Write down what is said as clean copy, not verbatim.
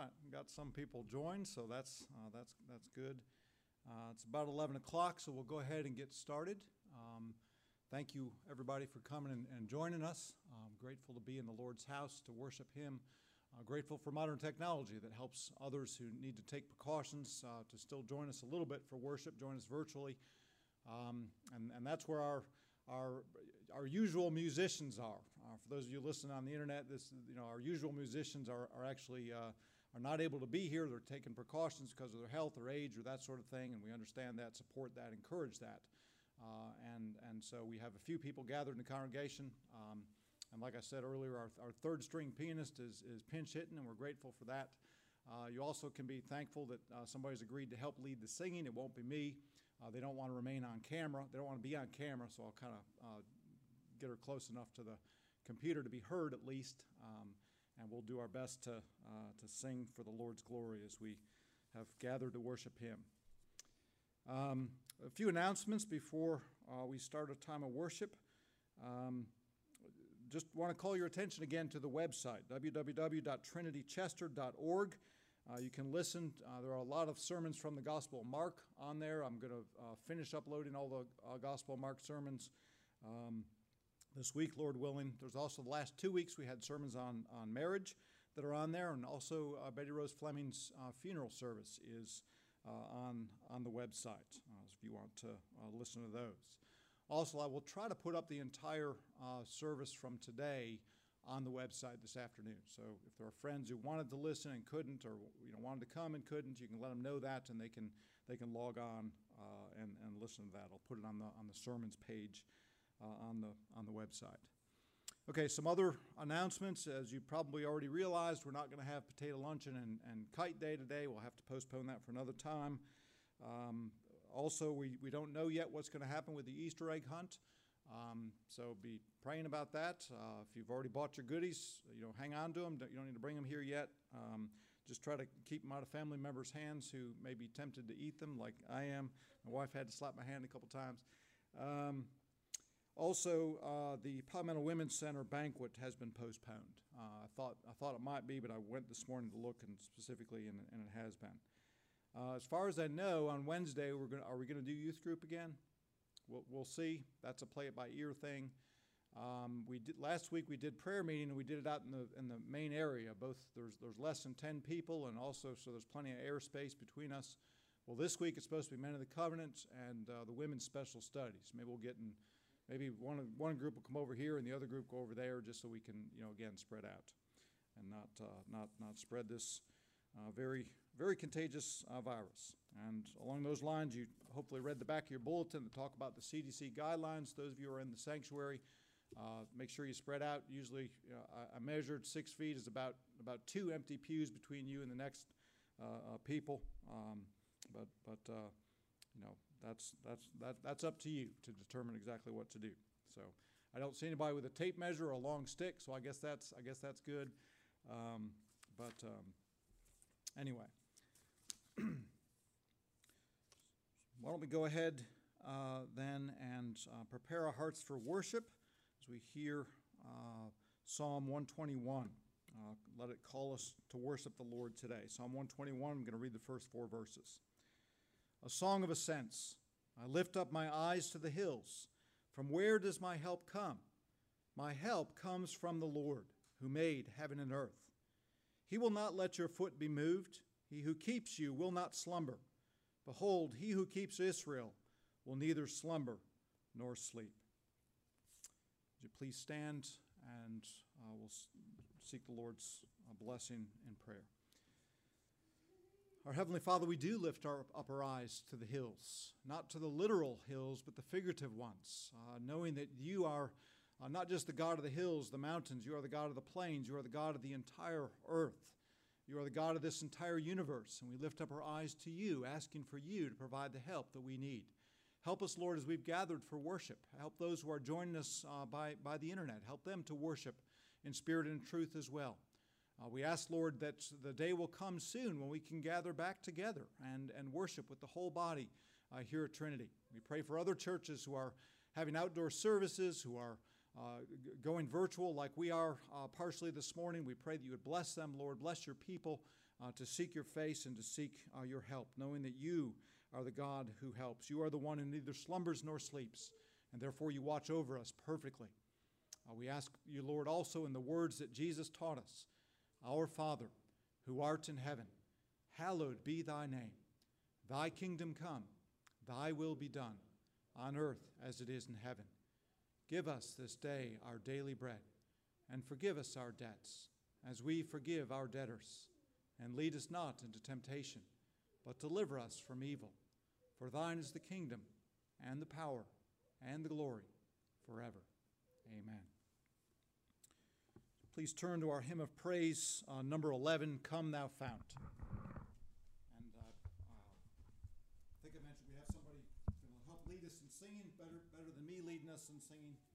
right, we got some people joined, so that's good. It's about 11 o'clock, so we'll go ahead and get started. Thank you, everybody, for coming and joining us. I'm grateful to be in the Lord's house to worship Him. Grateful for modern technology that helps others who need to take precautions to still join us a little bit for worship, join us virtually. And that's where our usual musicians are. For those of you listening on the internet, our usual musicians are actually are not able to be here. They're taking precautions because of their health or age or that sort of thing, and we understand that, support that, encourage that. And so we have a few people gathered in the congregation. And like I said earlier, our third string pianist is pinch hitting, and we're grateful for that. You also can be thankful that somebody's agreed to help lead the singing. It won't be me. They don't want to remain on camera. They don't want to be on camera, so I'll kind of get her close enough to the computer to be heard at least. And we'll do our best to sing for the Lord's glory as we have gathered to worship Him. A few announcements before we start a time of worship. Just want to call your attention again to the website, www.trinitychester.org. You can listen. There are a lot of sermons from the Gospel of Mark on there. I'm going to finish uploading all the Gospel of Mark sermons this week, Lord willing. There's also the last 2 weeks we had sermons on marriage that are on there, and also Betty Rose Fleming's funeral service is on the website, if you want to listen to those. Also, I will try to put up the entire service from today on the website this afternoon. So if there are friends who wanted to listen and couldn't, or wanted to come and couldn't, you can let them know that, and they can log on and listen to that. I'll put it on the sermons page on the website. Okay, some other announcements. As you probably already realized, we're not going to have potato luncheon and kite day today. We'll have to postpone that for another time. Also, we don't know yet what's going to happen with the Easter egg hunt. So be praying about that. If you've already bought your goodies, hang on to them. You don't need to bring them here yet. Just try to keep them out of family members' hands who may be tempted to eat them, like I am. My wife had to slap my hand a couple times. Also, the Palmetto Women's Center banquet has been postponed. I thought it might be, but I went this morning to look, and specifically, and it has been. As far as I know, on Wednesday are we going to do youth group again? We'll see. That's a play it by ear thing. Last week we did prayer meeting, and we did it out in the main area. Both there's less than 10 people, and also so there's plenty of airspace between us. Well, this week it's supposed to be Men of the Covenant and the women's special studies. Maybe we'll get in. Maybe one group will come over here and the other group go over there, just so we can again spread out and not spread this very, very contagious virus. And along those lines, you hopefully read the back of your bulletin that talk about the CDC guidelines. Those of you who are in the sanctuary, make sure you spread out. Usually, I measured 6 feet is about 2 empty pews between you and the next people. That's up to you to determine exactly what to do. So I don't see anybody with a tape measure or a long stick, so I guess that's good. Anyway, why don't we go ahead then and prepare our hearts for worship as we hear Psalm 121. Let it call us to worship the Lord today. Psalm 121, I'm going to read the first 4 verses. A song of ascents. I lift up my eyes to the hills. From where does my help come? My help comes from the Lord, who made heaven and earth. He will not let your foot be moved. He who keeps you will not slumber. Behold, he who keeps Israel will neither slumber nor sleep. Would you please stand, and we'll seek the Lord's blessing in prayer. Our Heavenly Father, we do lift up our eyes to the hills, not to the literal hills, but the figurative ones, knowing that you are not just the God of the hills, the mountains. You are the God of the plains. You are the God of the entire earth. You are the God of this entire universe. And we lift up our eyes to you, asking for you to provide the help that we need. Help us, Lord, as we've gathered for worship. Help those who are joining us by the internet. Help them to worship in spirit and in truth as well. We ask, Lord, that the day will come soon when we can gather back together and worship with the whole body here at Trinity. We pray for other churches who are having outdoor services, who are going virtual like we are partially this morning. We pray that you would bless them, Lord. Bless your people to seek your face and to seek your help, knowing that you are the God who helps. You are the one who neither slumbers nor sleeps, and therefore you watch over us perfectly. We ask you, Lord, also in the words that Jesus taught us, Our Father, who art in heaven, hallowed be thy name. Thy kingdom come, thy will be done, on earth as it is in heaven. Give us this day our daily bread, and forgive us our debts, as we forgive our debtors. And lead us not into temptation, but deliver us from evil. For thine is the kingdom, and the power, and the glory, forever. Amen. Please turn to our hymn of praise, number 11, Come Thou Fount. And I think I mentioned we have somebody who will help lead us in singing, better than me leading us in singing.